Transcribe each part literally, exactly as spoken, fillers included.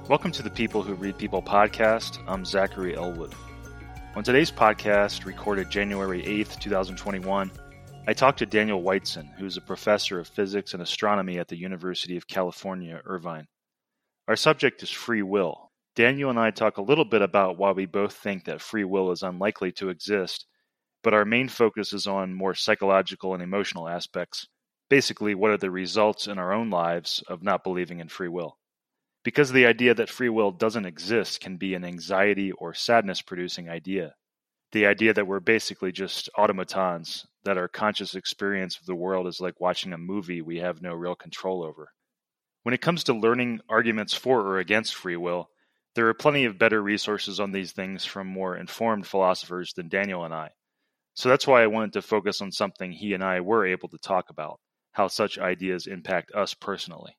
Welcome to the People Who Read People podcast. I'm Zachary Elwood. On today's podcast, recorded January eighth, twenty twenty-one, I talked to Daniel Whiteson, who is a professor of physics and astronomy at the University of California, Irvine. Our subject is free will. Daniel and I talk a little bit about why we both think that free will is unlikely to exist, but our main focus is on more psychological and emotional aspects. Basically, what are the results in our own lives of not believing in free will? Because the idea that free will doesn't exist can be an anxiety or sadness-producing idea. The idea that we're basically just automatons, that our conscious experience of the world is like watching a movie we have no real control over. When it comes to learning arguments for or against free will, there are plenty of better resources on these things from more informed philosophers than Daniel and I. So that's why I wanted to focus on something he and I were able to talk about, how such ideas impact us personally.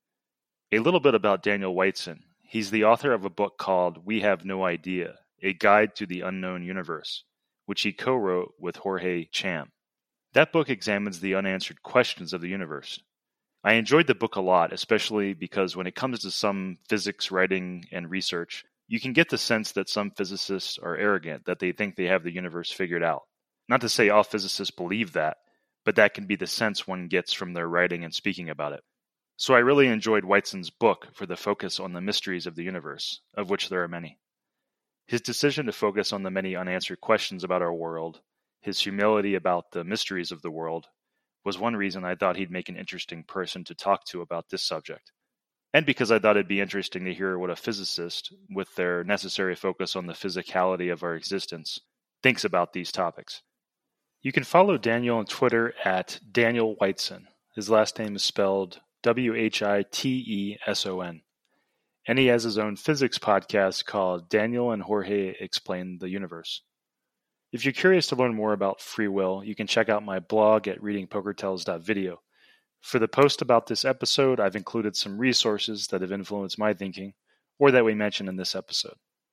A little bit about Daniel Whiteson. He's the author of a book called We Have No Idea, A Guide to the Unknown Universe, which he co-wrote with Jorge Cham. That book examines the unanswered questions of the universe. I enjoyed the book a lot, especially because when it comes to some physics writing and research, you can get the sense that some physicists are arrogant, that they think they have the universe figured out. Not to say all physicists believe that, but that can be the sense one gets from their writing and speaking about it. So I really enjoyed Whiteson's book for the focus on the mysteries of the universe, of which there are many. His decision to focus on the many unanswered questions about our world, his humility about the mysteries of the world, was one reason I thought he'd make an interesting person to talk to about this subject. And because I thought it'd be interesting to hear what a physicist, with their necessary focus on the physicality of our existence, thinks about these topics. You can follow Daniel on Twitter at Daniel Whiteson. His last name is spelled W H I T E S O N. And he has his own physics podcast called Daniel and Jorge Explain the Universe. If you're curious to learn more about free will, you can check out my blog at reading poker tells dot video. For the post about this episode, I've included some resources that have influenced my thinking, or that we mentioned in this episode.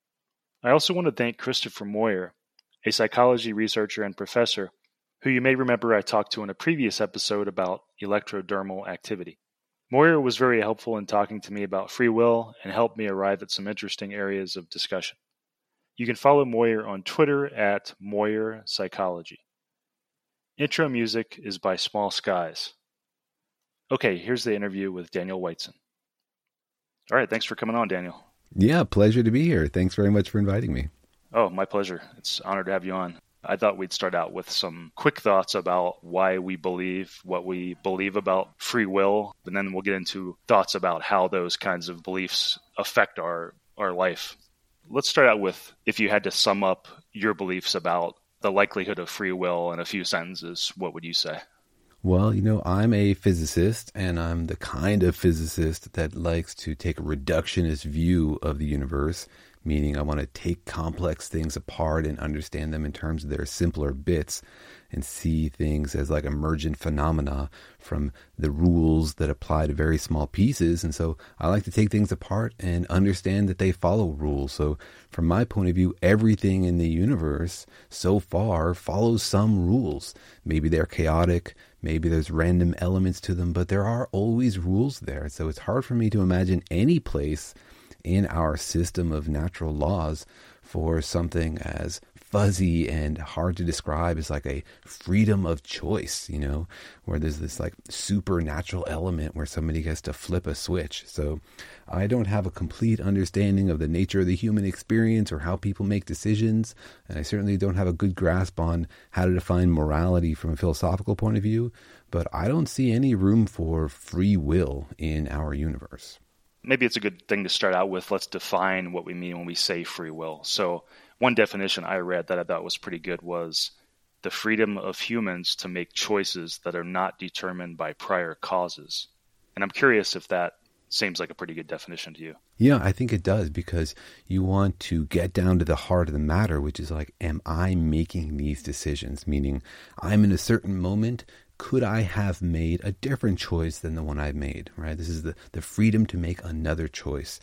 I also want to thank Christopher Moyer, a psychology researcher and professor, who you may remember I talked to in a previous episode about electrodermal activity. Moyer was very helpful in talking to me about free will and helped me arrive at some interesting areas of discussion. You can follow Moyer on Twitter at Moyer Psychology. Intro music is by Small Skies. Okay, here's the interview with Daniel Whiteson. All right, thanks for coming on, Daniel. Yeah, pleasure to be here. Thanks very much for inviting me. Oh, my pleasure. It's an honor to have you on. I thought we'd start out with some quick thoughts about why we believe what we believe about free will, and then we'll get into thoughts about how those kinds of beliefs affect our, our life. Let's start out with, if you had to sum up your beliefs about the likelihood of free will in a few sentences, what would you say? Well, you know, I'm a physicist, and I'm the kind of physicist that likes to take a reductionist view of the universe, meaning I want to take complex things apart and understand them in terms of their simpler bits and see things as like emergent phenomena from the rules that apply to very small pieces. And so I like to take things apart and understand that they follow rules. So from my point of view, everything in the universe so far follows some rules. Maybe they're chaotic, maybe there's random elements to them, but there are always rules there. So it's hard for me to imagine any place in our system of natural laws for something as fuzzy and hard to describe as like a freedom of choice, you know, where there's this like supernatural element where somebody gets to flip a switch. So I don't have a complete understanding of the nature of the human experience or how people make decisions. And I certainly don't have a good grasp on how to define morality from a philosophical point of view, but I don't see any room for free will in our universe. Maybe it's a good thing to start out with. Let's define what we mean when we say free will. So one definition I read that I thought was pretty good was the freedom of humans to make choices that are not determined by prior causes. And I'm curious if that seems like a pretty good definition to you. Yeah, I think it does, because you want to get down to the heart of the matter, which is like, am I making these decisions? Meaning, I'm in a certain moment. Could I have made a different choice than the one I've made, right? This is the, the freedom to make another choice.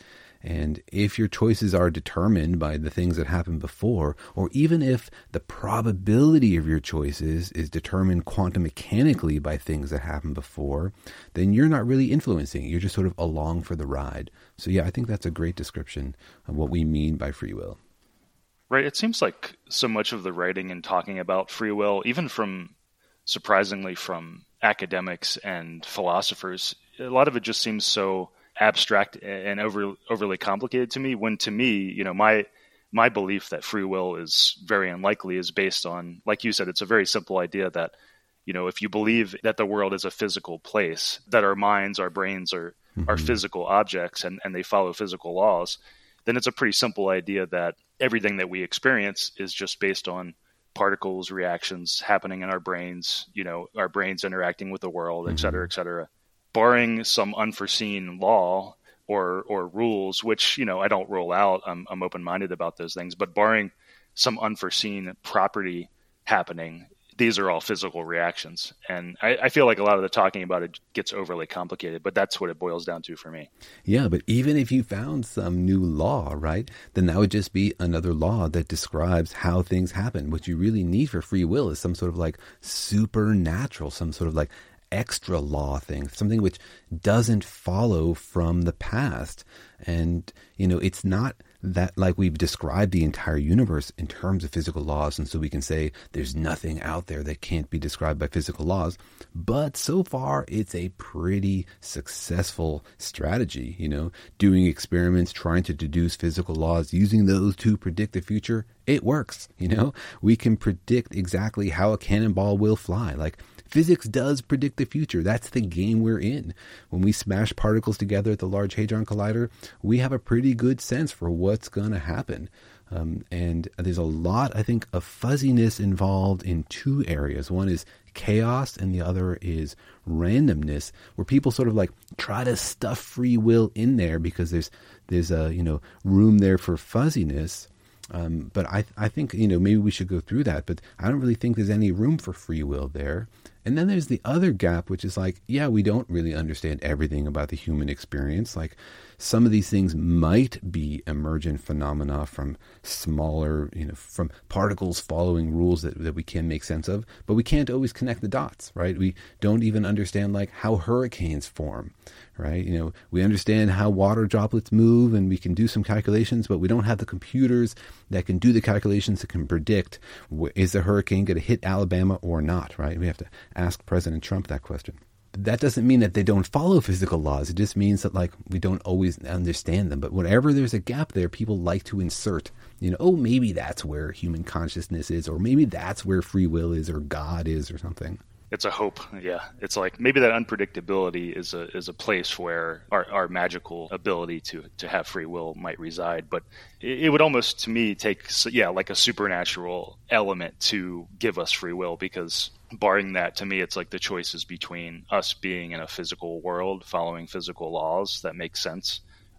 And if your choices are determined by the things that happened before, or even if the probability of your choices is determined quantum mechanically by things that happened before, then you're not really influencing. You're just sort of along for the ride. So yeah, I think that's a great description of what we mean by free will. Right. It seems like so much of the writing and talking about free will, even from, surprisingly, from academics and philosophers, a lot of it just seems so abstract and over, overly complicated to me, when to me, you know, my my belief that free will is very unlikely is based on, like you said, it's a very simple idea that, you know, if you believe that the world is a physical place, that our minds, our brains are, mm-hmm. are physical objects and, and they follow physical laws, then it's a pretty simple idea that everything that we experience is just based on particles, reactions happening in our brains, you know, our brains interacting with the world, et cetera, et cetera. Barring some unforeseen law or or rules, which, you know, I don't rule out, I'm, I'm open-minded about those things, but barring some unforeseen property happening, these are all physical reactions. And I, I feel like a lot of the talking about it gets overly complicated, but that's what it boils down to for me. Yeah, but even if you found some new law, right, then that would just be another law that describes how things happen. What you really need for free will is some sort of like supernatural, some sort of like extra law thing, something which doesn't follow from the past. And, you know, it's not that like we've described the entire universe in terms of physical laws, and so we can say there's nothing out there that can't be described by physical laws. But so far, it's a pretty successful strategy, you know, doing experiments, trying to deduce physical laws, using those to predict the future. It works, you know. We can predict exactly how a cannonball will fly. Like, physics does predict the future. That's the game we're in. When we smash particles together at the Large Hadron Collider, we have a pretty good sense for what's going to happen. Um, and there's a lot, I think, of fuzziness involved in two areas. One is chaos and the other is randomness, where people sort of like try to stuff free will in there because there's there's a, you know, room there for fuzziness. Um, but I I think, you know, maybe we should go through that, but I don't really think there's any room for free will there. And then there's the other gap, which is like, yeah, we don't really understand everything about the human experience. Like, some of these things might be emergent phenomena from smaller, you know, from particles following rules that, that we can make sense of, but we can't always connect the dots, right? We don't even understand like how hurricanes form, right? You know, we understand how water droplets move and we can do some calculations, but we don't have the computers that can do the calculations that can predict, is the hurricane going to hit Alabama or not, right? We have to ask President Trump that question. That doesn't mean that they don't follow physical laws. It just means that like we don't always understand them. But whenever there's a gap there, people like to insert, you know, oh, maybe that's where human consciousness is, or maybe that's where free will is, or God is, or something. It's a hope. Yeah. It's like maybe that unpredictability is a is a place where our, our magical ability to, to have free will might reside. But it, it would almost, to me, take, yeah, like a supernatural element to give us free will, because barring that, to me, it's like the choice is between us being in a physical world, following physical laws that make sense,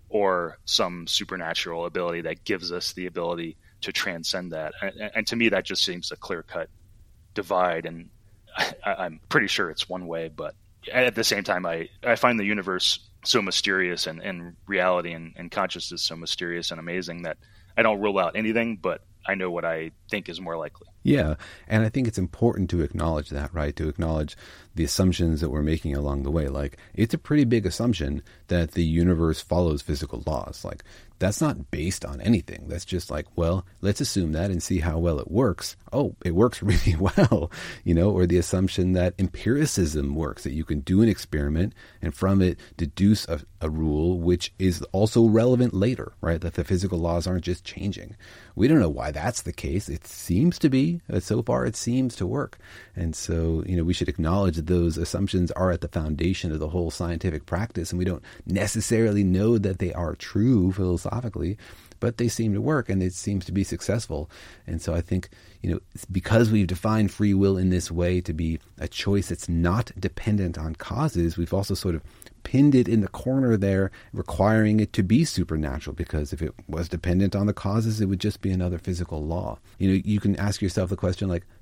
or some supernatural ability that gives us the ability to transcend that. And, and to me, that just seems a clear-cut divide. And I, I'm pretty sure it's one way, but at the same time, I, I find the universe so mysterious, and, and reality and, and consciousness so mysterious and amazing that I don't rule out anything, but I know what I think is more likely. Yeah, and I think it's important to acknowledge that, right? To acknowledge the assumptions that we're making along the way. Like, it's a pretty big assumption that the universe follows physical laws. Like, that's not based on anything. That's just like, well, let's assume that and see how well it works. Oh, it works really well, you know, or the assumption that empiricism works, that you can do an experiment and from it deduce a, a rule which is also relevant later, right? That the physical laws aren't just changing. We don't know why that's the case. It seems to be. So far, it seems to work. And so, you know, we should acknowledge that those assumptions are at the foundation of the whole scientific practice, and we don't necessarily know that they are true philosophically, but they seem to work and it seems to be successful. And so I think, you know, because we've defined free will in this way to be a choice that's not dependent on causes, we've also sort of pinned it in the corner there, requiring it to be supernatural, because if it was dependent on the causes, it would just be another physical law. You know, you can ask yourself the question, like,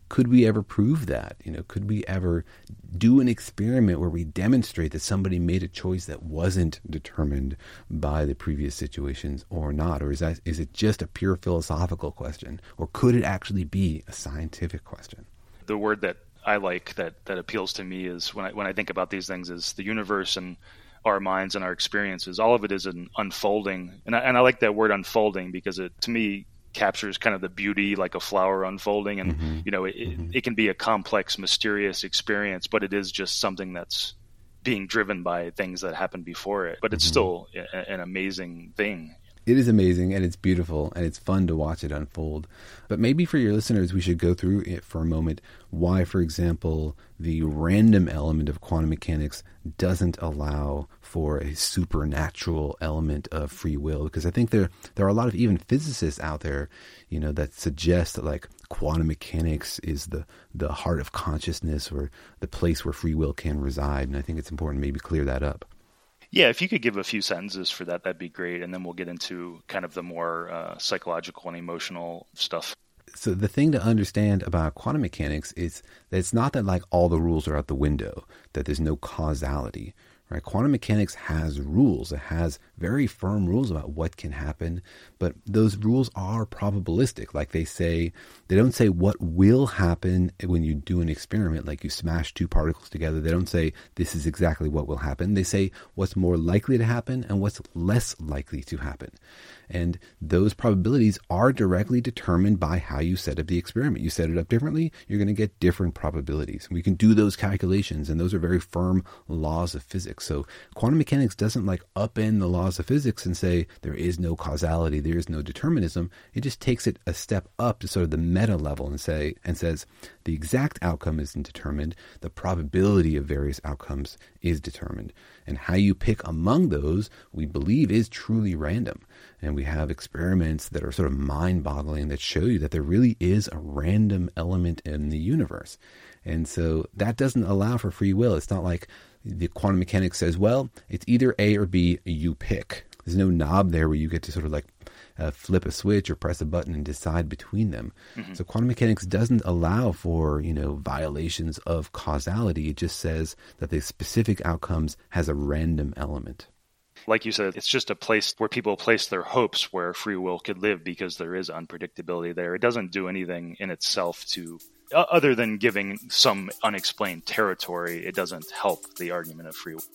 could we ever prove that? You know, could we ever do an experiment where we demonstrate that somebody made a choice that wasn't determined by the previous situations or not? Or is that, is it just a pure philosophical question? Or could it actually be a scientific question? The word that I like that, that appeals to me is when I, when I think about these things is the universe and our minds and our experiences. All of it is an unfolding. And I, and I like that word unfolding because it, to me, captures kind of the beauty like a flower unfolding. And, mm-hmm. you know, it, mm-hmm. it can be a complex, mysterious experience, but it is just something that's being driven by things that happened before it. But it's mm-hmm. still a, an amazing thing. It is amazing, and it's beautiful, and it's fun to watch it unfold. But maybe for your listeners, we should go through it for a moment. Why, for example, the random element of quantum mechanics doesn't allow for a supernatural element of free will. Because I think there there are a lot of even physicists out there, you know, that suggest that like quantum mechanics is the, the heart of consciousness or the place where free will can reside. And I think it's important to maybe clear that up. Yeah, if you could give a few sentences for that, that'd be great. And then we'll get into kind of the more uh, psychological and emotional stuff. So the thing to understand about quantum mechanics is that it's not that like all the rules are out the window, that there's no causality. Right? Quantum mechanics has rules. It has very firm rules about what can happen, but those rules are probabilistic. Like they say, they don't say what will happen when you do an experiment, like you smash two particles together. They don't say this is exactly what will happen. They say what's more likely to happen and what's less likely to happen. And those probabilities are directly determined by how you set up the experiment. You set it up differently, you're going to get different probabilities. We can do those calculations, and those are very firm laws of physics. So quantum mechanics doesn't like upend the laws of physics and say there is no causality, there is no determinism. It just takes it a step up to sort of the meta level and say and says the exact outcome isn't determined, the probability of various outcomes is determined. And how you pick among those, we believe, is truly random. And we have experiments that are sort of mind-boggling that show you that there really is a random element in the universe. And so that doesn't allow for free will. It's not like the quantum mechanics says, well, it's either A or B, you pick. There's no knob there where you get to sort of like uh, flip a switch or press a button and decide between them. Mm-hmm. So quantum mechanics doesn't allow for, you know, violations of causality. It just says that the specific outcomes has a random element. Like you said, it's just a place where people place their hopes where free will could live because there is unpredictability there. It doesn't do anything in itself to, uh, other than giving some unexplained territory, it doesn't help the argument of free will.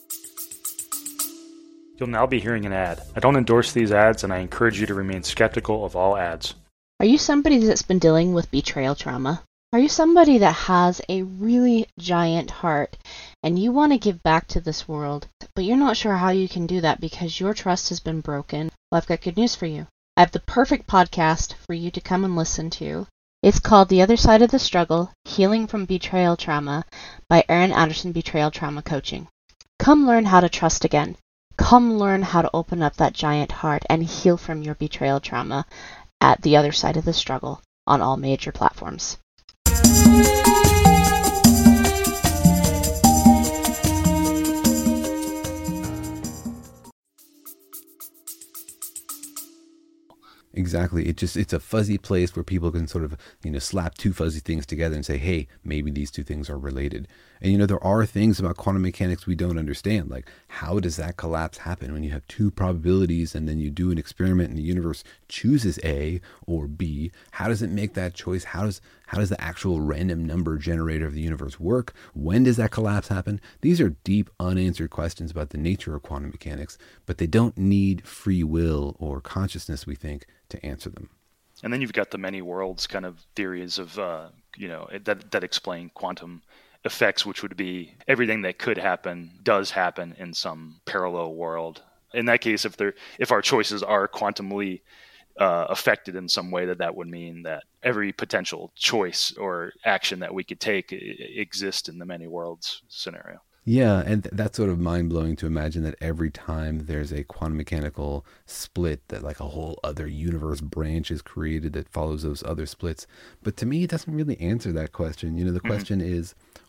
You'll now be hearing an ad. I don't endorse these ads, and I encourage you to remain skeptical of all ads. Are you somebody that's been dealing with betrayal trauma? Are you somebody that has a really giant heart and you want to give back to this world, but you're not sure how you can do that because your trust has been broken? Well, I've got good news for you. I have the perfect podcast for you to come and listen to. It's called The Other Side of the Struggle, Healing from Betrayal Trauma by Erin Anderson Betrayal Trauma Coaching. Come learn how to trust again. Come learn how to open up that giant heart and heal from your betrayal trauma at The Other Side of the Struggle on all major platforms. Exactly. It just it's a fuzzy place where people can sort of, you know, slap two fuzzy things together and say, hey, maybe these two things are related. And, you know, there are things about quantum mechanics we don't understand. Like, how does that collapse happen when you have two probabilities and then you do an experiment and the universe chooses A or B? How does it make that choice? How does how does the actual random number generator of the universe work? When does that collapse happen? These are deep, unanswered questions about the nature of quantum mechanics, but they don't need free will or consciousness, we think, to answer them. And then you've got the many worlds kind of theories of, uh, you know, that that explain quantum effects, which would be everything that could happen does happen in some parallel world. In that case, if there, if our choices are quantumly uh, affected in some way, that that would mean that every potential choice or action that we could take exists in the many worlds scenario. Yeah, and th- that's sort of mind-blowing to imagine that every time there's a quantum mechanical split, that like a whole other universe branch is created that follows those other splits. But to me, it doesn't really answer that question. You know, the mm-hmm. question is,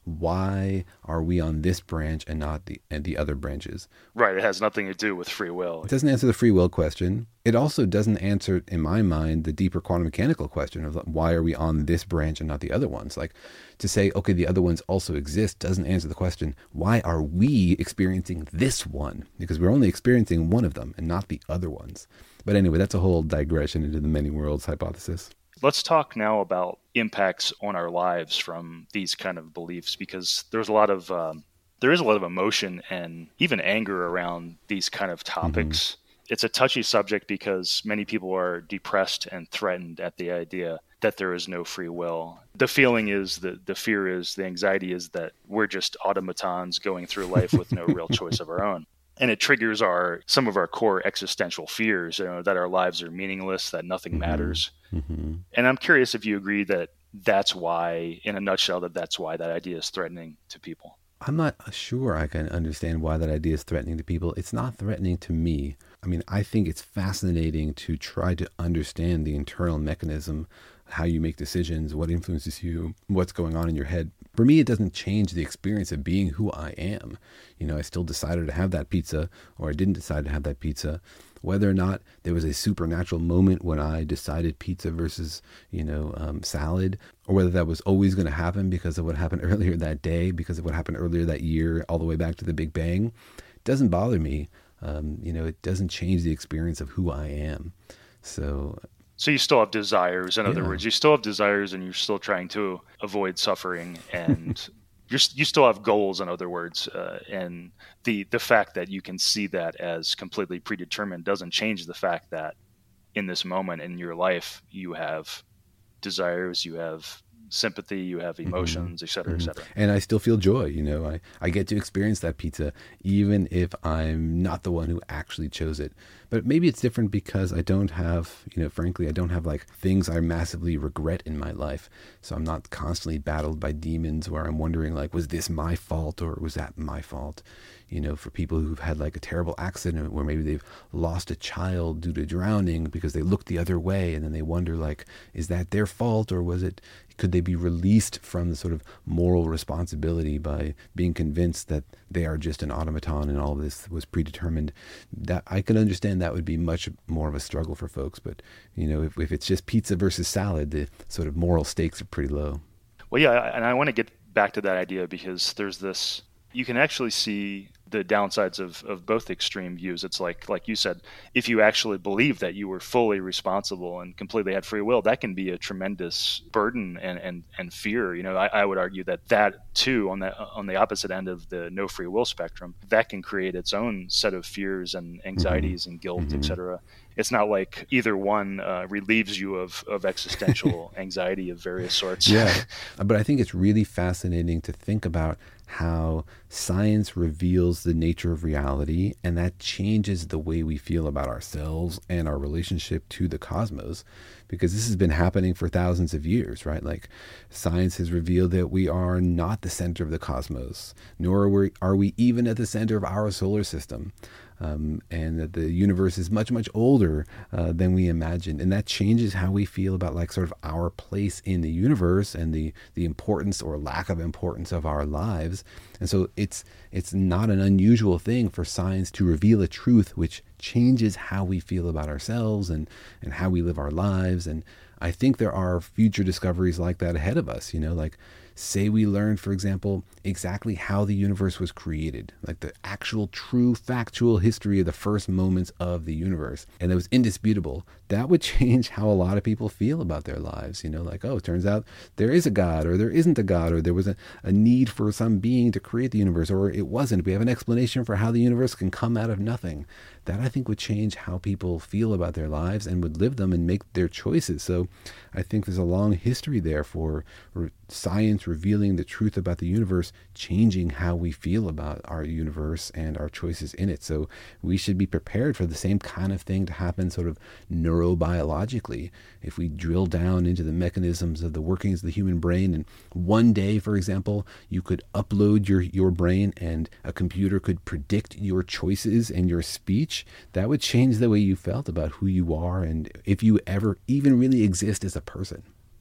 why are we on this branch and not the and the other branches? Right. It has nothing to do with free will. It doesn't answer the free will question. It also doesn't answer, in my mind, the deeper quantum mechanical question of why are we on this branch and not the other ones? Like to say, okay, the other ones also exist doesn't answer the question, why are we experiencing this one? Because we're only experiencing one of them and not the other ones. But anyway, that's a whole digression into the many worlds hypothesis. Let's talk now about impacts on our lives from these kind of beliefs, because there's a lot of um, there is a lot of emotion and even anger around these kind of topics. Mm-hmm. It's a touchy subject because many people are depressed and threatened at the idea that there is no free will. The feeling is, that the fear is, the anxiety is that we're just automatons going through life with no real choice of our own. And it triggers our some of our core existential fears, you know, that our lives are meaningless, that nothing mm-hmm. matters. Mm-hmm. And I'm curious if you agree that that's why, in a nutshell, that that's why that idea is threatening to people. I'm not sure I can understand why that idea is threatening to people. It's not threatening to me. I mean, I think it's fascinating to try to understand the internal mechanism, how you make decisions, what influences you, what's going on in your head. For me, it doesn't change the experience of being who I am. You know, I still decided to have that pizza, or I didn't decide to have that pizza. Whether or not there was a supernatural moment when I decided pizza versus, you know, um, salad, or whether that was always going to happen because of what happened earlier that day, because of what happened earlier that year, all the way back to the Big Bang, doesn't bother me. Um, you know, it doesn't change the experience of who I am. So... So you still have desires. In other Yeah. words, you still have desires, and you're still trying to avoid suffering, and you're, you still have goals. In other words, uh, and the the fact that you can see that as completely predetermined doesn't change the fact that in this moment in your life you have desires, you have sympathy, you have emotions, mm-hmm. et cetera, et cetera. And I still feel joy. You know, I, I get to experience that pizza, even if I'm not the one who actually chose it. But maybe it's different because I don't have, you know, frankly, I don't have like things I massively regret in my life. So I'm not constantly battled by demons where I'm wondering like, was this my fault or was that my fault? You know, for people who've had like a terrible accident where maybe they've lost a child due to drowning because they looked the other way, and then they wonder like, is that their fault, or was it, could they be released from the sort of moral responsibility by being convinced that they are just an automaton and all of this was predetermined? That I can understand that would be much more of a struggle for folks. But, you know, if, if it's just pizza versus salad, the sort of moral stakes are pretty low. Well, yeah, and I want to get back to that idea because there's this, you can actually see the downsides of, of both extreme views. It's like, like you said, if you actually believe that you were fully responsible and completely had free will, that can be a tremendous burden and, and, and fear. You know, I, I would argue that that too, on the, on the opposite end of the no free will spectrum, that can create its own set of fears and anxieties mm-hmm. and guilt, mm-hmm. et cetera. It's not like either one uh, relieves you of, of existential anxiety of various sorts. Yeah, but I think it's really fascinating to think about how science reveals the nature of reality, and that changes the way we feel about ourselves and our relationship to the cosmos, because this has been happening for thousands of years, right? Like science has revealed that we are not the center of the cosmos, nor are we, are we even at the center of our solar system. Um, and that the universe is much, much older uh, than we imagined. And that changes how we feel about like sort of our place in the universe and the, the importance or lack of importance of our lives. And so it's it's not an unusual thing for science to reveal a truth which changes how we feel about ourselves and, and how we live our lives. And I think there are future discoveries like that ahead of us, you know, like say we learned, for example, exactly how the universe was created, like the actual true factual history of the first moments of the universe. And it was indisputable. That would change how a lot of people feel about their lives. You know, like, oh, it turns out there is a God, or there isn't a God, or there was a, a need for some being to create the universe, or it wasn't. We have an explanation for how the universe can come out of nothing. That I think would change how people feel about their lives and would live them and make their choices. So I think there's a long history there for re- science revealing the truth about the universe, changing how we feel about our universe and our choices in it. So we should be prepared for the same kind of thing to happen sort of neurobiologically. If we drill down into the mechanisms of the workings of the human brain, and one day, for example, you could upload your, your brain and a computer could predict your choices and your speech, that would change the way you felt about who you are and if you ever even really exist as a person.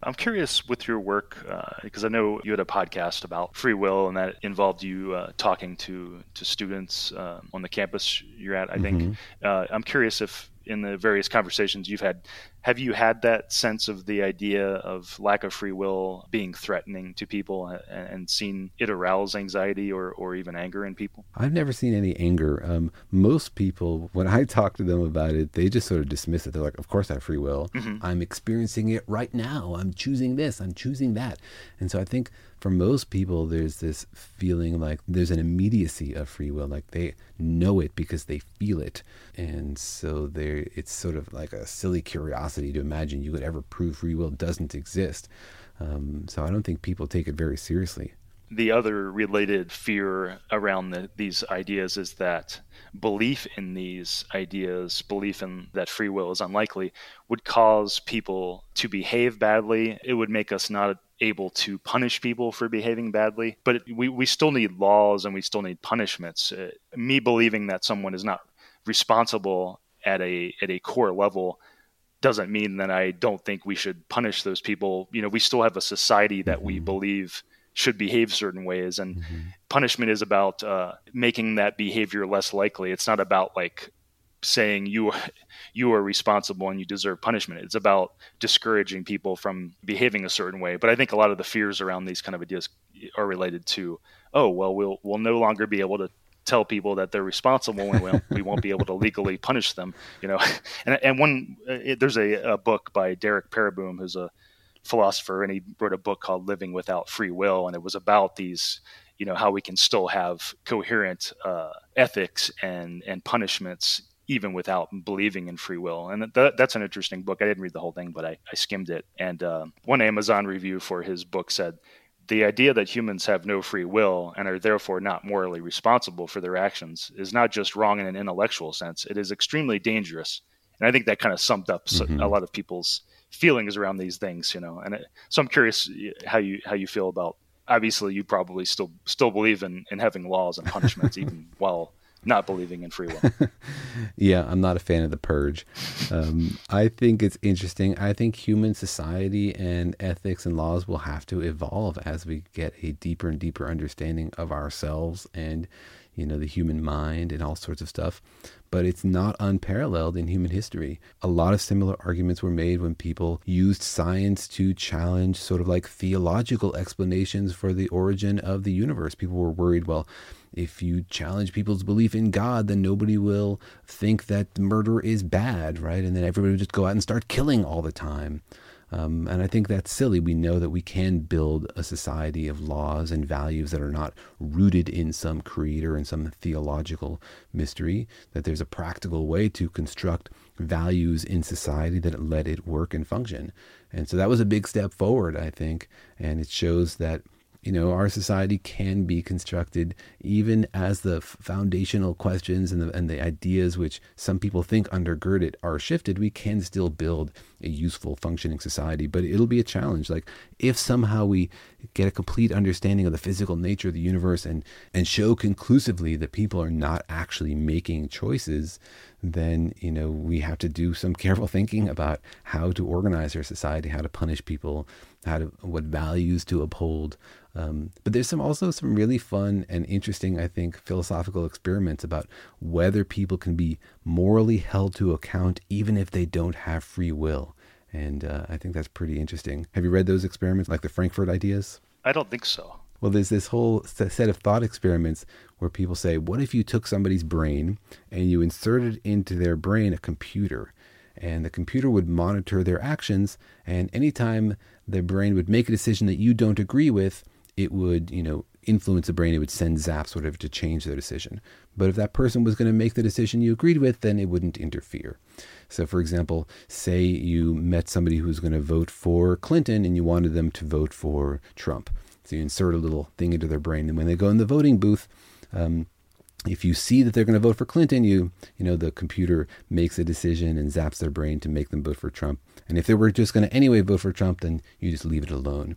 I'm curious with your work, uh, because I know you had a podcast about free will, and that involved you uh, talking to, to students uh, on the campus you're at, I Mm-hmm. think. Uh, I'm curious if in the various conversations you've had, have you had that sense of the idea of lack of free will being threatening to people and, and seen it arouse anxiety or, or even anger in people? I've never seen any anger. Um, most people, when I talk to them about it, they just sort of dismiss it. They're like, of course I have free will. Mm-hmm. I'm experiencing it right now. I'm choosing this. I'm choosing that. And so I think for most people, there's this feeling like there's an immediacy of free will. Like they know it because they feel it. And so there, it's sort of like a silly curiosity to imagine you could ever prove free will doesn't exist. Um, so I don't think people take it very seriously. The other related fear around the, these ideas is that belief in these ideas, belief in that free will is unlikely, would cause people to behave badly. It would make us not able to punish people for behaving badly. But it, we, we still need laws and we still need punishments. Uh, me believing that someone is not responsible at a at a core level doesn't mean that I don't think we should punish those people. You know, we still have a society that mm-hmm. we believe should behave certain ways, and mm-hmm. punishment is about uh, making that behavior less likely. It's not about like saying you you are responsible and you deserve punishment. It's about discouraging people from behaving a certain way. But I think a lot of the fears around these kind of ideas are related to, oh, well, we'll we'll no longer be able to tell people that they're responsible, and we'll, we won't be able to legally punish them. You know, and and one it, there's a, a book by Derek Pereboom, who's a philosopher, and he wrote a book called Living Without Free Will, and it was about these, you know, how we can still have coherent uh, ethics and and punishments even without believing in free will. And th- that's an interesting book. I didn't read the whole thing, but I, I skimmed it. And uh, one Amazon review for his book said, the idea that humans have no free will and are therefore not morally responsible for their actions is not just wrong in an intellectual sense. It is extremely dangerous. And I think that kind of summed up mm-hmm. a lot of people's feelings around these things, you know. And it, so I'm curious how you how you feel about. Obviously, you probably still still believe in, in having laws and punishments, even while not believing in free will. Yeah, I'm not a fan of the purge. Um, I think it's interesting. I think human society and ethics and laws will have to evolve as we get a deeper and deeper understanding of ourselves and, you know, the human mind and all sorts of stuff. But it's not unparalleled in human history. A lot of similar arguments were made when people used science to challenge sort of like theological explanations for the origin of the universe. People were worried, well, if you challenge people's belief in God, then nobody will think that murder is bad, right? And then everybody would just go out and start killing all the time. Um, and I think that's silly. We know that we can build a society of laws and values that are not rooted in some creed or in some theological mystery, that there's a practical way to construct values in society that let it work and function. And so that was a big step forward, I think. And it shows that, you know, our society can be constructed even as the foundational questions and the and the ideas which some people think undergird it are shifted. We can still build a useful, functioning society, but it'll be a challenge. Like if somehow we get a complete understanding of the physical nature of the universe and and show conclusively that people are not actually making choices, then, you know, we have to do some careful thinking about how to organize our society, how to punish people, how to what values to uphold. Um, but there's some also some really fun and interesting, I think, philosophical experiments about whether people can be morally held to account even if they don't have free will. And uh, I think that's pretty interesting. Have you read those experiments, like the Frankfurt ideas? I don't think so. Well, there's this whole set of thought experiments where people say, what if you took somebody's brain and you inserted into their brain a computer? And the computer would monitor their actions, and anytime their brain would make a decision that you don't agree with, it would, you know, influence the brain. It would send zaps, whatever, to change their decision. But if that person was going to make the decision you agreed with, then it wouldn't interfere. So, for example, say you met somebody who's going to vote for Clinton and you wanted them to vote for Trump. So you insert a little thing into their brain, and when they go in the voting booth, um, if you see that they're going to vote for Clinton, you you know, the computer makes a decision and zaps their brain to make them vote for Trump. And if they were just going to anyway vote for Trump, then you just leave it alone.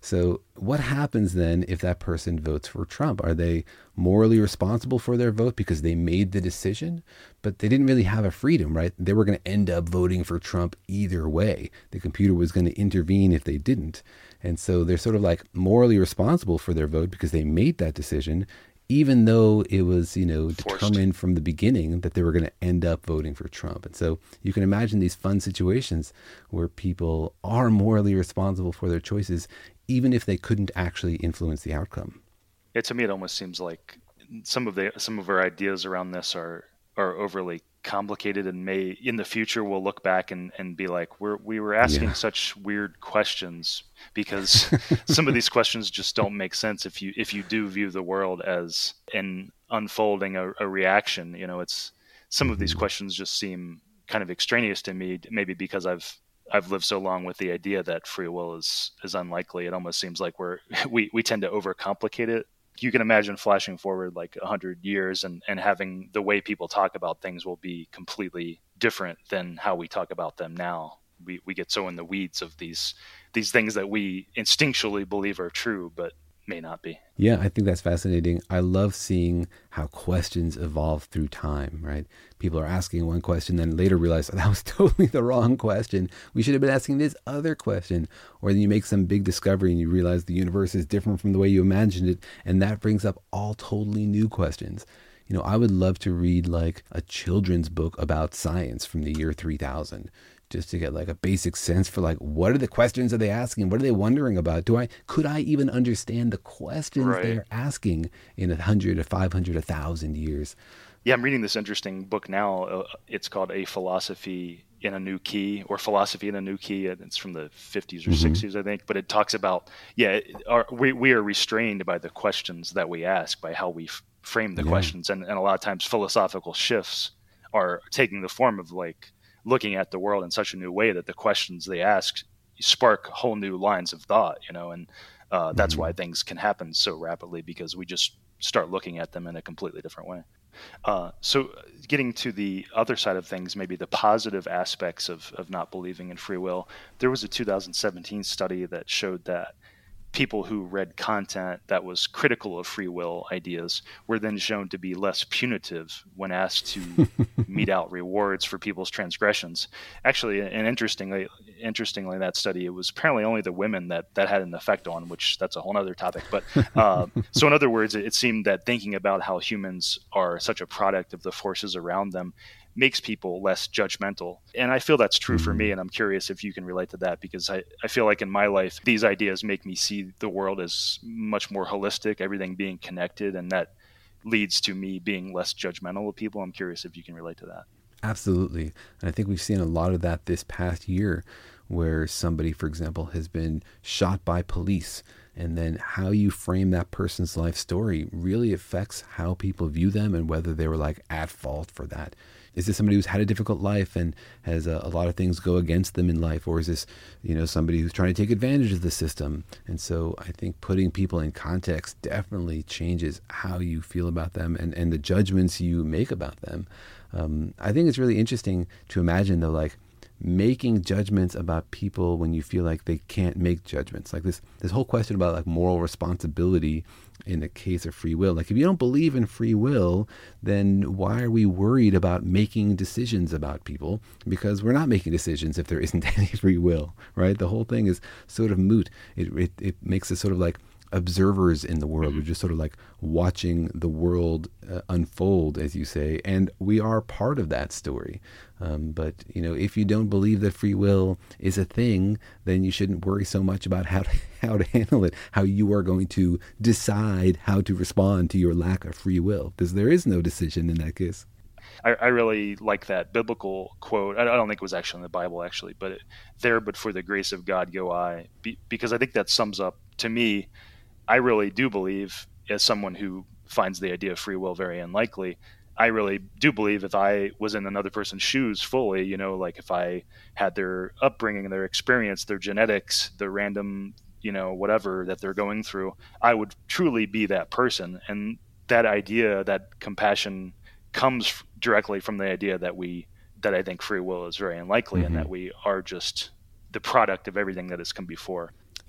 So what happens then if that person votes for Trump? Are they morally responsible for their vote because they made the decision, but they didn't really have a freedom, right? They were going to end up voting for Trump either way. The computer was going to intervene if they didn't. And so they're sort of like morally responsible for their vote because they made that decision, even though it was, you know, Forced. determined from the beginning that they were going to end up voting for Trump. And so you can imagine these fun situations where people are morally responsible for their choices, even if they couldn't actually influence the outcome. Yeah, to me, it almost seems like some of the some of our ideas around this are are overly complicated, and may in the future we'll look back and, and be like, we're we were asking Yeah. such weird questions because some of these questions just don't make sense if you if you do view the world as an unfolding a, a reaction. You know, it's some of these Mhm. questions just seem kind of extraneous to me, maybe because I've I've lived so long with the idea that free will is is unlikely. It almost seems like we're we, we tend to overcomplicate it. You can imagine flashing forward like a hundred years and, and having the way people talk about things will be completely different than how we talk about them now. We we get so in the weeds of these these things that we instinctually believe are true, but may not be. Yeah, I think that's fascinating. I love seeing how questions evolve through time, right? People are asking one question, then later realize that was totally the wrong question. We should have been asking this other question. Or then you make some big discovery and you realize the universe is different from the way you imagined it. And that brings up all totally new questions. You know, I would love to read like a children's book about science from the year three thousand. Just to get like a basic sense for like, what are the questions are they asking? What are they wondering about? Do I, could I even understand the questions Right. they're asking in a hundred, a five hundred, a thousand years? Yeah, I'm reading this interesting book now. Uh, it's called A Philosophy in a New Key, or Philosophy in a New Key. And it's from the fifties or Mhm. sixties, I think. But it talks about, yeah, our, we, we are restrained by the questions that we ask, by how we f- frame the Yeah. questions. And, and a lot of times philosophical shifts are taking the form of like looking at the world in such a new way that the questions they ask spark whole new lines of thought, you know, and uh, that's Mhm. why things can happen so rapidly, because we just start looking at them in a completely different way. Uh, so getting to the other side of things, maybe the positive aspects of, of not believing in free will, there was a two thousand seventeen study that showed that people who read content that was critical of free will ideas were then shown to be less punitive when asked to mete out rewards for people's transgressions. Actually, and interestingly, interestingly, that study, it was apparently only the women that that had an effect on, which that's a whole other topic. But uh, so, in other words, it, it seemed that thinking about how humans are such a product of the forces around them makes people less judgmental. And I feel that's true for me. Mhm. And I'm curious if you can relate to that, because I, I feel like in my life, these ideas make me see the world as much more holistic, everything being connected. And that leads to me being less judgmental of people. I'm curious if you can relate to that. Absolutely. And I think we've seen a lot of that this past year, where somebody, for example, has been shot by police. And then how you frame that person's life story really affects how people view them and whether they were like at fault for that. Is this somebody who's had a difficult life and has a, a lot of things go against them in life? Or is this, you know, somebody who's trying to take advantage of the system? And so I think putting people in context definitely changes how you feel about them and, and the judgments you make about them. Um, I think it's really interesting to imagine though, like, making judgments about people when you feel like they can't make judgments. Like this this whole question about like moral responsibility in the case of free will. Like if you don't believe in free will, then why are we worried about making decisions about people? Because we're not making decisions if there isn't any free will, right? The whole thing is sort of moot. It it, it makes us sort of like observers in the world. We're just sort of like watching the world uh, unfold, as you say, and we are part of that story. Um, but, you know, if you don't believe that free will is a thing, then you shouldn't worry so much about how to, how to handle it, how you are going to decide how to respond to your lack of free will, because there is no decision in that case. I, I really like that biblical quote. I don't think it was actually in the Bible, actually, but it, there, but for the grace of God go I, Be, because I think that sums up, to me, I really do believe, as someone who finds the idea of free will very unlikely, I really do believe if I was in another person's shoes fully, you know, like if I had their upbringing, their experience, their genetics, the random, you know, whatever that they're going through, I would truly be that person. And that idea, that compassion comes directly from the idea that we, that I think free will is very unlikely, Mm-hmm. and that we are just the product of everything that has come before.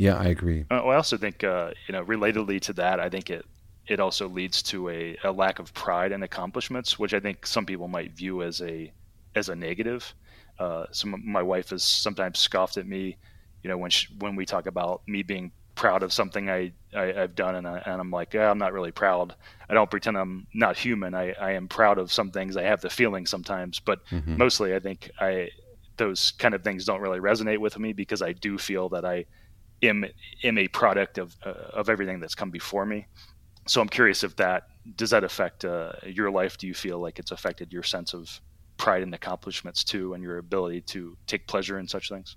Yeah, I agree. Uh, I also think, uh, you know, relatedly to that, I think it it also leads to a, a lack of pride in accomplishments, which I think some people might view as a as a negative. Uh, some my wife has sometimes scoffed at me, you know, when she, when we talk about me being proud of something I, I I've done, and, I, and I'm like, yeah, I'm not really proud. I don't pretend I'm not human. I, I am proud of some things. I have the feeling sometimes, but Hmm. mostly I think I those kind of things don't really resonate with me because I do feel that I am am a product of uh, of everything that's come before me. So I'm curious if that does that affect uh, your life? Do you feel like it's affected your sense of pride and accomplishments too, and your ability to take pleasure in such things?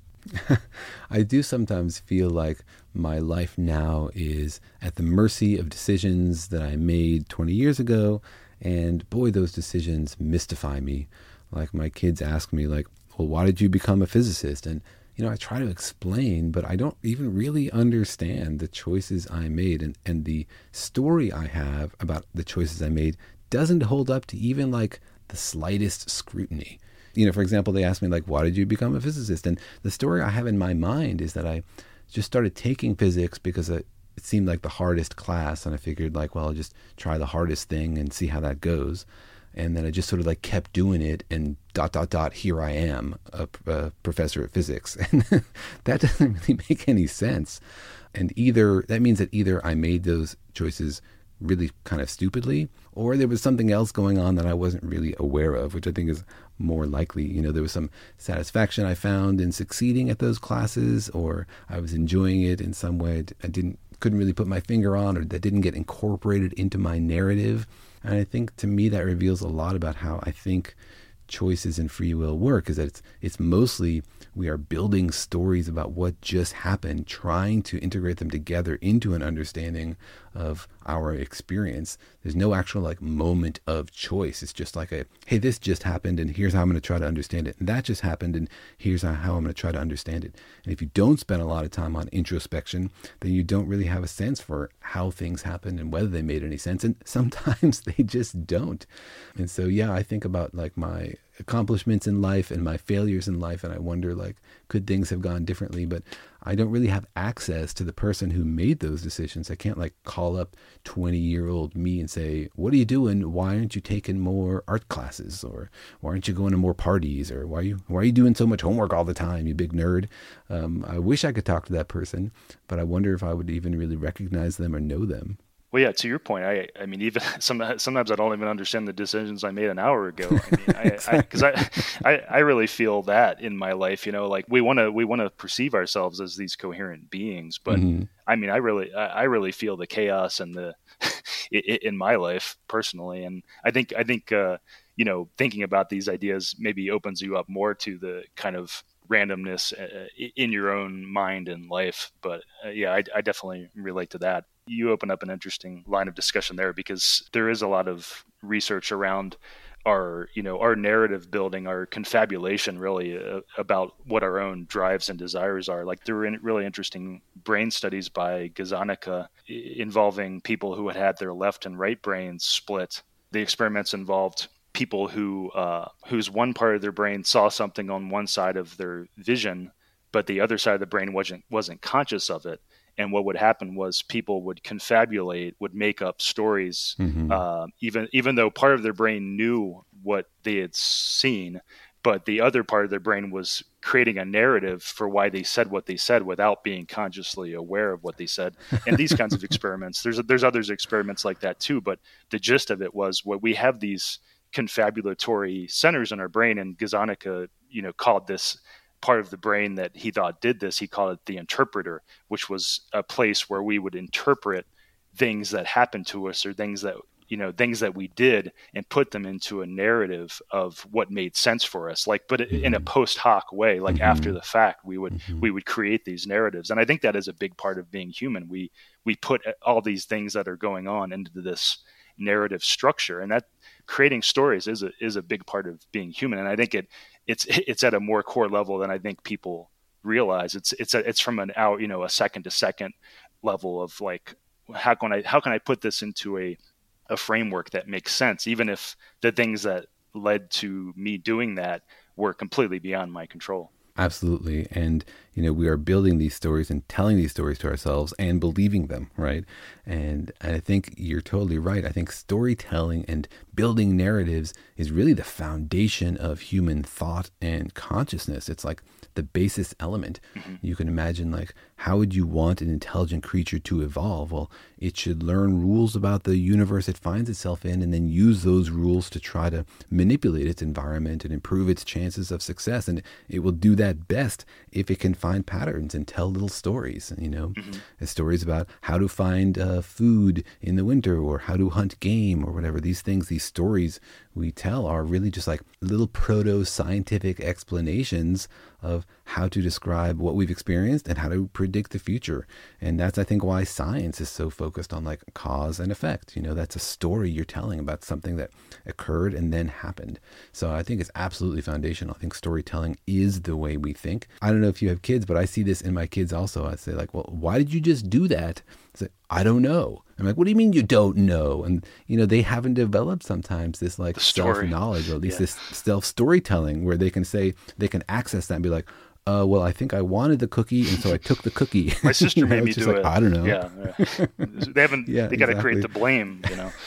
I do sometimes feel like my life now is at the mercy of decisions that I made twenty years ago. And boy, those decisions mystify me. Like my kids ask me, like, well, why did you become a physicist? And, you know, I try to explain, but I don't even really understand the choices I made. And, and the story I have about the choices I made doesn't hold up to even like the slightest scrutiny. You know, for example, they asked me, like, why did you become a physicist? And the story I have in my mind is that I just started taking physics because it, it seemed like the hardest class. And I figured, like, well, I'll just try the hardest thing and see how that goes. And then I just sort of like kept doing it, and dot, dot, dot, here I am, a, a professor of physics. And that doesn't really make any sense. And either that means that either I made those choices really kind of stupidly, or there was something else going on that I wasn't really aware of, which I think is more likely. You know, there was some satisfaction I found in succeeding at those classes, or I was enjoying it in some way I didn't couldn't really put my finger on, or that didn't get incorporated into my narrative. And I think to me that reveals a lot about how I think choices and free will work, is that it's it's mostly we are building stories about what just happened, trying to integrate them together into an understanding of our experience. There's no actual like moment of choice. It's just like a, hey, this just happened and here's how I'm going to try to understand it. And that just happened and here's how I'm going to try to understand it. And if you don't spend a lot of time on introspection, then you don't really have a sense for how things happened and whether they made any sense. And sometimes they just don't. And so, yeah, I think about like my accomplishments in life and my failures in life, and I wonder, like, could things have gone differently? But I don't really have access to the person who made those decisions. I can't like call up twenty year old me and say, what are you doing? Why aren't you taking more art classes? Or why aren't you going to more parties? Or why are you why are you doing so much homework all the time, you big nerd? Um, I wish I could talk to that person, but I wonder if I would even really recognize them or know them. Well, yeah, to your point, I, I mean, even some, sometimes I don't even understand the decisions I made an hour ago. I mean, I, because I, I, I, I really feel that in my life, you know, like we want to, we want to perceive ourselves as these coherent beings, but mm-hmm. I mean, I really, I really feel the chaos and the, in my life personally. And I think, I think, uh, you know, thinking about these ideas maybe opens you up more to the kind of randomness uh, in your own mind and life. But uh, yeah, I, I definitely relate to that. You open up an interesting line of discussion there, because there is a lot of research around our, you know, our narrative building, our confabulation, really uh, about what our own drives and desires are. Like there were really interesting brain studies by Gazzaniga involving people who had had their left and right brains split. The experiments involved people who uh, whose one part of their brain saw something on one side of their vision, but the other side of the brain wasn't wasn't conscious of it. And what would happen was people would confabulate, would make up stories, mm-hmm. uh, even even though part of their brain knew what they had seen, but the other part of their brain was creating a narrative for why they said what they said without being consciously aware of what they said. And these kinds of experiments, there's there's others experiments like that too. But the gist of it was what we have these confabulatory centers in our brain, and Gazzaniga, you know, called this part of the brain that he thought did this, he called it the interpreter, which was a place where we would interpret things that happened to us or things that, you know, things that we did and put them into a narrative of what made sense for us. Like, but mm-hmm. in a post hoc way, like mm-hmm. after the fact, we would, mm-hmm. we would create these narratives. And I think that is a big part of being human. We, we put all these things that are going on into this narrative structure, and that creating stories is a, is a big part of being human. And I think it, it's, it's at a more core level than I think people realize. It's, it's, a, it's from an out, you know, a second to second level of like, how can I, how can I put this into a, a framework that makes sense, even if the things that led to me doing that were completely beyond my control. Absolutely. And, you know, we are building these stories and telling these stories to ourselves and believing them, right? And I think you're totally right. I think storytelling and building narratives is really the foundation of human thought and consciousness. It's like the basis element. Mm-hmm. You can imagine, like, how would you want an intelligent creature to evolve? Well, it should learn rules about the universe it finds itself in and then use those rules to try to manipulate its environment and improve its chances of success. And it will do that best if it can find patterns and tell little stories, you know, mm-hmm. stories about how to find uh, food in the winter or how to hunt game or whatever. These things, these stories we tell are really just like little proto-scientific explanations of how to describe what we've experienced and how to predict the future. And that's, I think, why science is so focused on like cause and effect. You know, that's a story you're telling about something that occurred and then happened. So I think it's absolutely foundational. I think storytelling is the way we think. I don't know if you have kids, but I see this in my kids also. I say like, well, why did you just do that? I say, I don't know. I'm like, what do you mean you don't know? And, you know, they haven't developed sometimes this like self-knowledge or at least yeah. this self-storytelling where they can say, they can access that and be like, uh, well, I think I wanted the cookie, and so I took the cookie. My sister you know, made me do like, it. I don't know. Yeah, yeah. They haven't. yeah, they got to exactly. create the blame. You know.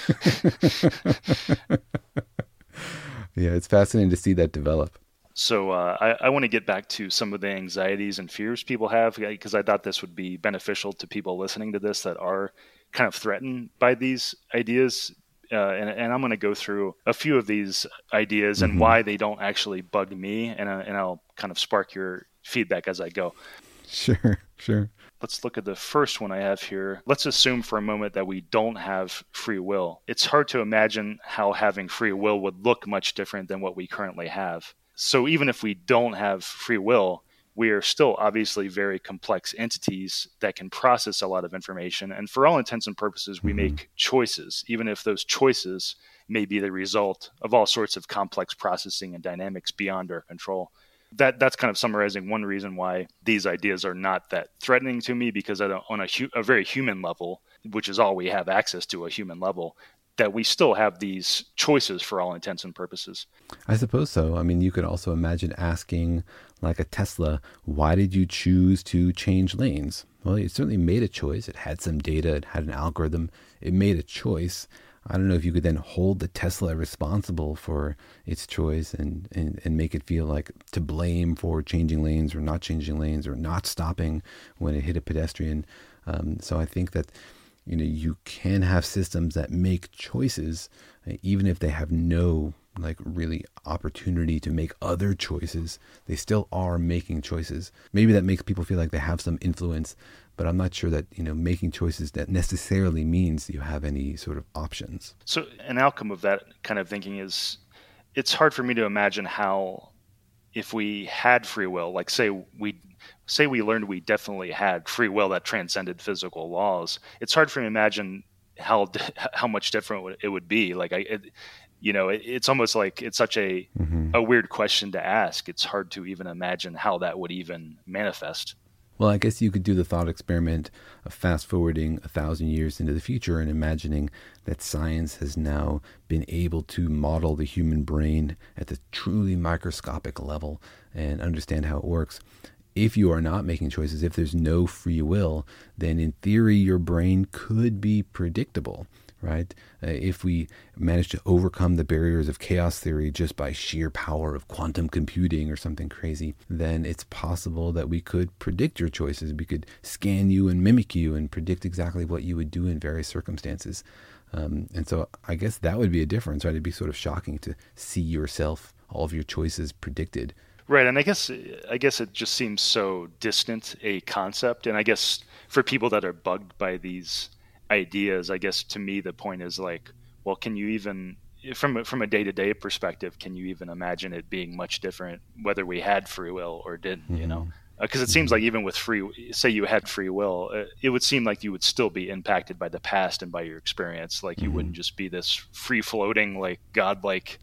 Yeah, it's fascinating to see that develop. So uh, I, I want to get back to some of the anxieties and fears people have, because I thought this would be beneficial to people listening to this that are kind of threatened by these ideas. Uh, and, and I'm going to go through a few of these ideas and mm-hmm. why they don't actually bug me, and, uh, and I'll kind of spark your feedback as I go. Sure, sure. Let's look at the first one I have here. Let's assume for a moment that we don't have free will. It's hard to imagine how having free will would look much different than what we currently have. So even if we don't have free will, we are still obviously very complex entities that can process a lot of information. And for all intents and purposes, we mm-hmm. make choices, even if those choices may be the result of all sorts of complex processing and dynamics beyond our control. That that's kind of summarizing one reason why these ideas are not that threatening to me, because on a, hu- a very human level, which is all we have access to, a human level, that we still have these choices for all intents and purposes. I suppose so. I mean, you could also imagine asking, like a Tesla, why did you choose to change lanes? Well, it certainly made a choice. It had some data. It had an algorithm. It made a choice. I don't know if you could then hold the Tesla responsible for its choice and, and, and make it feel like to blame for changing lanes or not changing lanes or not stopping when it hit a pedestrian. Um, so I think that, you know, you can have systems that make choices, uh, even if they have no like really opportunity to make other choices. They still are making choices. Maybe that makes people feel like they have some influence, but I'm not sure that, you know, making choices that necessarily means you have any sort of options. So an outcome of that kind of thinking is, it's hard for me to imagine how, if we had free will, like say we say we learned we definitely had free will that transcended physical laws, it's hard for me to imagine how how much different it would be. Like I, it, you know, it, it's almost like it's such a mm-hmm. a weird question to ask. It's hard to even imagine how that would even manifest. Well, I guess you could do the thought experiment of fast forwarding a thousand years into the future and imagining that science has now been able to model the human brain at the truly microscopic level and understand how it works. If you are not making choices, if there's no free will, then in theory, your brain could be predictable, right? Uh, if we manage to overcome the barriers of chaos theory just by sheer power of quantum computing or something crazy, then it's possible that we could predict your choices. We could scan you and mimic you and predict exactly what you would do in various circumstances. Um, and so I guess that would be a difference, right? It'd be sort of shocking to see yourself, all of your choices predicted. Right, and I guess I guess it just seems so distant a concept, and I guess for people that are bugged by these ideas, I guess to me the point is like, well, can you even, from from a day-to-day perspective, can you even imagine it being much different whether we had free will or didn't? Mm-hmm. You know, because uh, it seems like even with free, say you had free will, uh, it would seem like you would still be impacted by the past and by your experience. Like you mm-hmm. wouldn't just be this free-floating, like godlike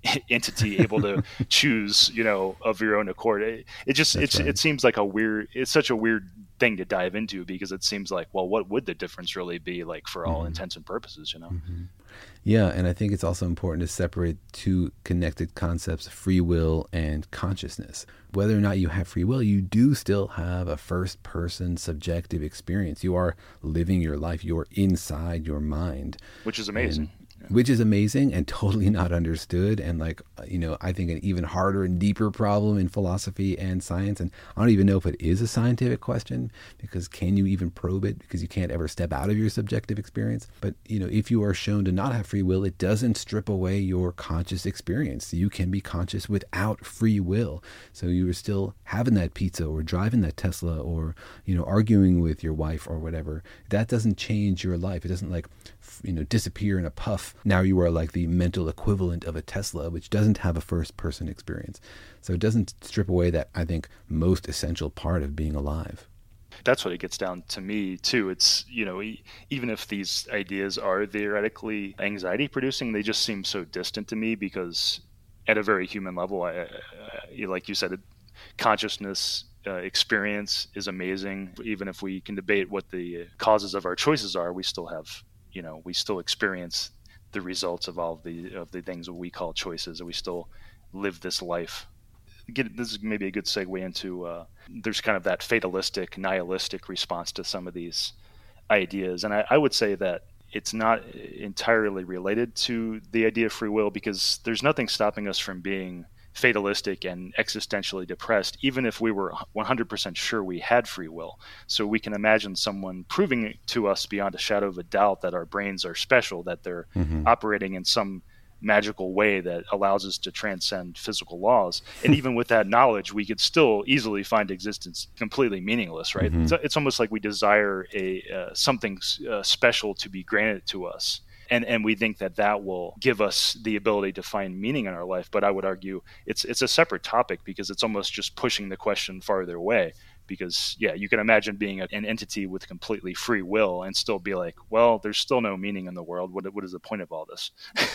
entity able to choose, you know, of your own accord. It, it just it's right. It seems like a weird it's such a weird thing to dive into, because it seems like, well, what would the difference really be like for all Mm-hmm. intents and purposes, you know? Mm-hmm. Yeah, and I think it's also important to separate two connected concepts, free will and consciousness. Whether or not you have free will, you do still have a first-person subjective experience. You are living your life. You're inside your mind. Which is amazing. And, which is amazing and totally not understood. And like, you know, I think an even harder and deeper problem in philosophy and science. And I don't even know if it is a scientific question, because can you even probe it? Because you can't ever step out of your subjective experience. But, you know, if you are shown to not have free will, it doesn't strip away your conscious experience. You can be conscious without free will. So you are still having that pizza or driving that Tesla or, you know, arguing with your wife or whatever. That doesn't change your life. It doesn't like, you know, disappear in a puff. Now you are like the mental equivalent of a Tesla, which doesn't have a first person experience. So it doesn't strip away that, I think, most essential part of being alive. That's what it gets down to me too. It's, you know, even if these ideas are theoretically anxiety producing, they just seem so distant to me, because at a very human level, I, I, like you said, consciousness uh, experience is amazing. Even if we can debate what the causes of our choices are, we still have, you know, we still experience the results of all of the of the things that we call choices, and we still live this life. Get, this is maybe a good segue into uh, there's kind of that fatalistic, nihilistic response to some of these ideas, and I, I would say that it's not entirely related to the idea of free will, because there's nothing stopping us from being fatalistic and existentially depressed, even if we were one hundred percent sure we had free will. So we can imagine someone proving to us beyond a shadow of a doubt that our brains are special, that they're mm-hmm. operating in some magical way that allows us to transcend physical laws. And even with that knowledge, we could still easily find existence completely meaningless, right? Mm-hmm. It's, it's almost like we desire a uh, something uh, special to be granted to us. And and we think that that will give us the ability to find meaning in our life. But I would argue it's it's a separate topic, because it's almost just pushing the question farther away. Because, yeah, you can imagine being a, an entity with completely free will and still be like, well, there's still no meaning in the world. What What is the point of all this?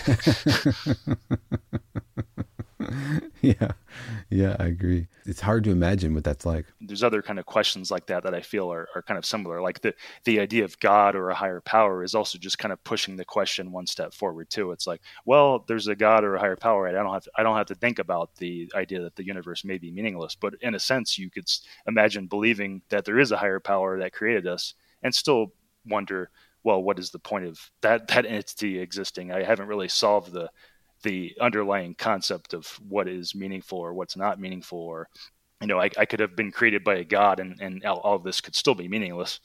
Yeah, yeah, I agree. It's hard to imagine what that's like. There's other kind of questions like that that I feel are, are kind of similar. Like the, the idea of God or a higher power is also just kind of pushing the question one step forward too. It's like, well, there's a God or a higher power, right? I don't have to, I don't have to think about the idea that the universe may be meaningless. But in a sense, you could imagine believing that there is a higher power that created us and still wonder, well, what is the point of that that entity existing? I haven't really solved the the underlying concept of what is meaningful or what's not meaningful, or, you know, I, I could have been created by a God and, and all, all of this could still be meaningless.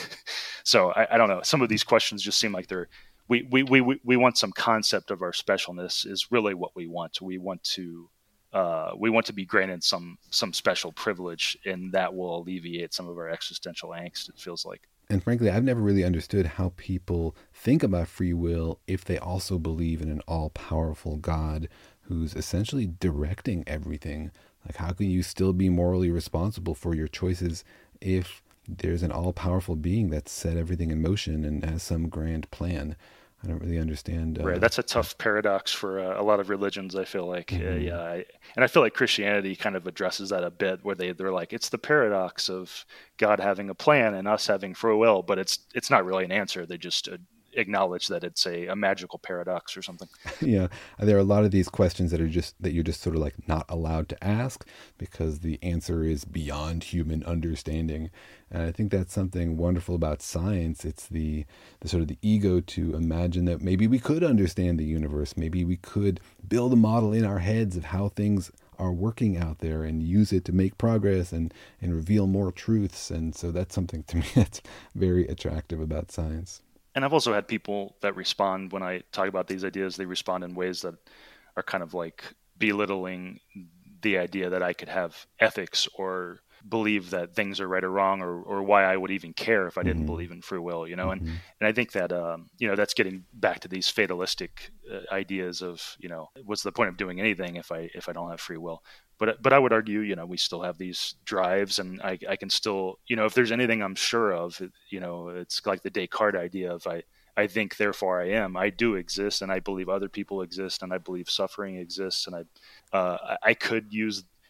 So I, I don't know. Some of these questions just seem like they're, we, we, we, we want some concept of our specialness is really what we want. We want to, uh, we want to be granted some, some special privilege, and that will alleviate some of our existential angst, it feels like. And frankly, I've never really understood how people think about free will if they also believe in an all-powerful God who's essentially directing everything. Like, how can you still be morally responsible for your choices if there's an all-powerful being that's set everything in motion and has some grand plan? I don't really understand. Uh, right. That's a tough paradox for uh, a lot of religions, I feel like. Mm-hmm. Uh, yeah. I, and I feel like Christianity kind of addresses that a bit, where they, they're like, it's the paradox of God having a plan and us having free will, but it's it's not really an answer. They just uh, acknowledge that it's a, a magical paradox or something. Yeah. There are a lot of these questions that are just, that you're just sort of like not allowed to ask because the answer is beyond human understanding. And I think that's something wonderful about science. It's the, the sort of the ego to imagine that maybe we could understand the universe. Maybe we could build a model in our heads of how things are working out there and use it to make progress and, and reveal more truths. And so that's something to me that's very attractive about science. And I've also had people that respond when I talk about these ideas, they respond in ways that are kind of like belittling the idea that I could have ethics or believe that things are right or wrong, or, or why I would even care if I didn't mm-hmm. believe in free will, you know? Mm-hmm. And, and I think that, um, you know, that's getting back to these fatalistic uh, ideas of, you know, what's the point of doing anything if I, if I don't have free will? But, but I would argue, you know, we still have these drives, and I, I can still, you know, if there's anything I'm sure of, you know, it's like the Descartes idea of I, I think, therefore I am. I do exist, and I believe other people exist, and I believe suffering exists, and I, uh, I could use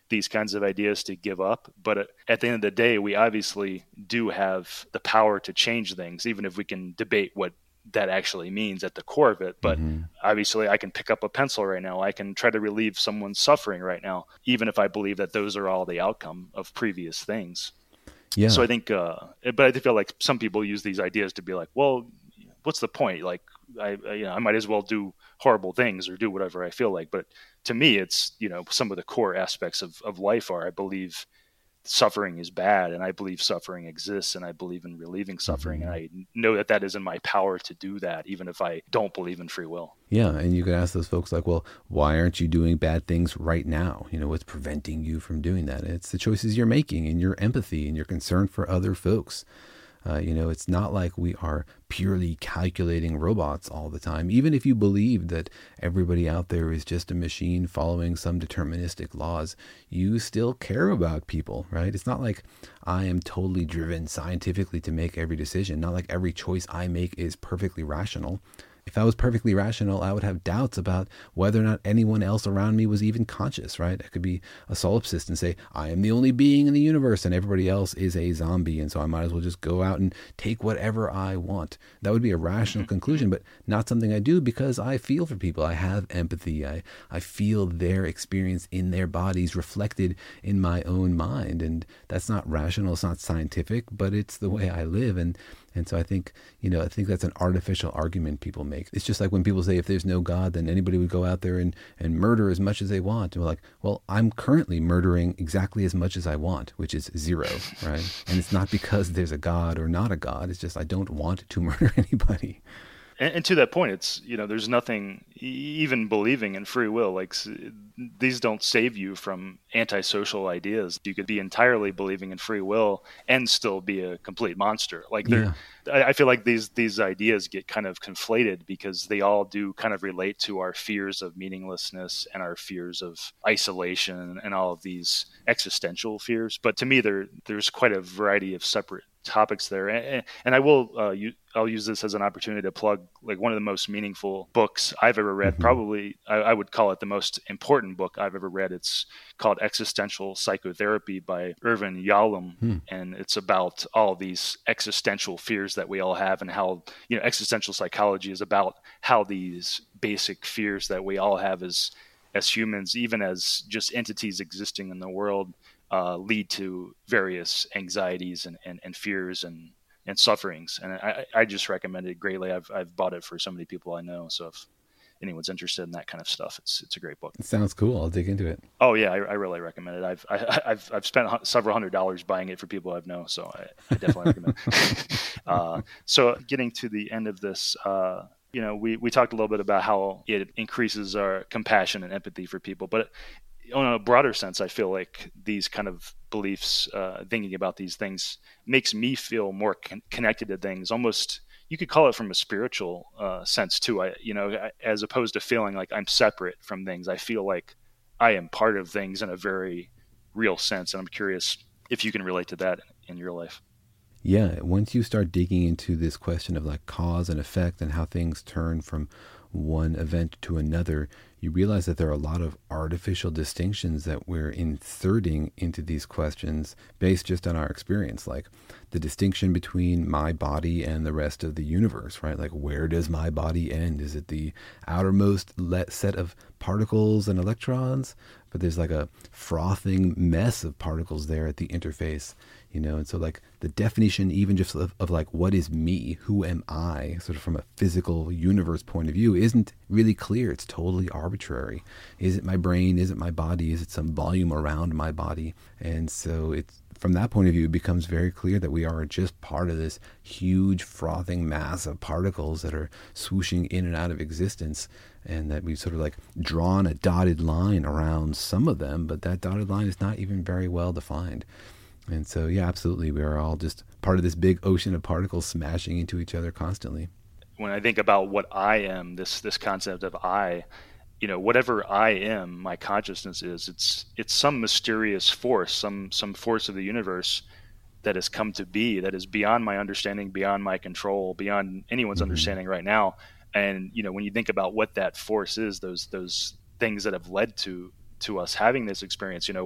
these kinds of ideas to give up. But at the end of the day, we obviously do have the power to change things, even if we can debate what that actually means at the core of it. But mm-hmm. obviously I can pick up a pencil right now. I can try to relieve someone's suffering right now, even if I believe that those are all the outcome of previous things. Yeah. So I think, uh, but I feel like some people use these ideas to be like, well, what's the point? Like, I, I, you know, I might as well do horrible things or do whatever I feel like. But to me, it's, you know, some of the core aspects of, of life are, I believe suffering is bad, and I believe suffering exists, and I believe in relieving suffering. Mm-hmm. And I know that that is in my power to do that, even if I don't believe in free will. Yeah. And you could ask those folks like, well, why aren't you doing bad things right now? You know, what's preventing you from doing that? It's the choices you're making and your empathy and your concern for other folks. Uh, you know, it's not like we are purely calculating robots all the time. Even if you believe that everybody out there is just a machine following some deterministic laws, you still care about people, right? It's not like I am totally driven scientifically to make every decision. Not like every choice I make is perfectly rational. If I was perfectly rational, I would have doubts about whether or not anyone else around me was even conscious, right? I could be a solipsist and say, I am the only being in the universe and everybody else is a zombie. And so I might as well just go out and take whatever I want. That would be a rational conclusion, but not something I do because I feel for people. I have empathy. I, I feel their experience in their bodies reflected in my own mind. And that's not rational. It's not scientific, but it's the way I live. And And so I think, you know, I think that's an artificial argument people make. It's just like when people say if there's no God, then anybody would go out there and, and murder as much as they want. And we're like, well, I'm currently murdering exactly as much as I want, which is zero, right? And it's not because there's a God or not a God. It's just I don't want to murder anybody. And, and to that point, it's, you know, there's nothing, even believing in free will, like these don't save you from antisocial ideas. You could be entirely believing in free will and still be a complete monster. Like they're, yeah. I, I feel like these, these ideas get kind of conflated because they all do kind of relate to our fears of meaninglessness and our fears of isolation and all of these existential fears. But to me, there, there's quite a variety of separate topics there. And, and I will, uh, you, I'll use this as an opportunity to plug like one of the most meaningful books I've ever read. Mm-hmm. Probably, I, I would call it the most important book I've ever read. It's called Existential Psychotherapy by Irvin Yalom. Hmm. And it's about all these existential fears that we all have and how, you know, existential psychology is about how these basic fears that we all have as, as humans, even as just entities existing in the world, uh, lead to various anxieties and, and, and fears and, and sufferings. And I, I just recommend it greatly. I've, I've bought it for so many people I know. So if anyone's interested in that kind of stuff, it's, it's a great book. It sounds cool. I'll dig into it. Oh yeah. I, I really recommend it. I've, I, I've, I've spent several hundred dollars buying it for people I've known. So I, I definitely recommend it. uh, so getting to the end of this, uh, you know, we, we talked a little bit about how it increases our compassion and empathy for people, but on a broader sense, I feel like these kind of beliefs, uh, thinking about these things makes me feel more con- connected to things. Almost, you could call it from a spiritual uh, sense too. I, you know, as opposed to feeling like I'm separate from things, I feel like I am part of things in a very real sense. And I'm curious if you can relate to that in your life. Yeah. Once you start digging into this question of like cause and effect and how things turn from one event to another, you realize that there are a lot of artificial distinctions that we're inserting into these questions based just on our experience, like the distinction between my body and the rest of the universe, right? Like, where does my body end? Is it the outermost let set of particles and electrons? But there's like a frothing mess of particles there at the interface, you know? And so like the definition, even just of, of like, what is me? Who am I? Sort of from a physical universe point of view isn't really clear. It's totally arbitrary. Is it my brain? Is it my body? Is it some volume around my body? And so it's, from that point of view, it becomes very clear that we are just part of this huge frothing mass of particles that are swooshing in and out of existence, and that we've sort of like drawn a dotted line around some of them, but that dotted line is not even very well defined. And so, yeah, absolutely, we are all just part of this big ocean of particles smashing into each other constantly. When I think about what I am, this this concept of I, you know, whatever I am, my consciousness is, it's it's some mysterious force, some some force of the universe that has come to be, that is beyond my understanding, beyond my control, beyond anyone's mm-hmm. understanding right now. And, you know, when you think about what that force is, those those things that have led to to us having this experience, you know,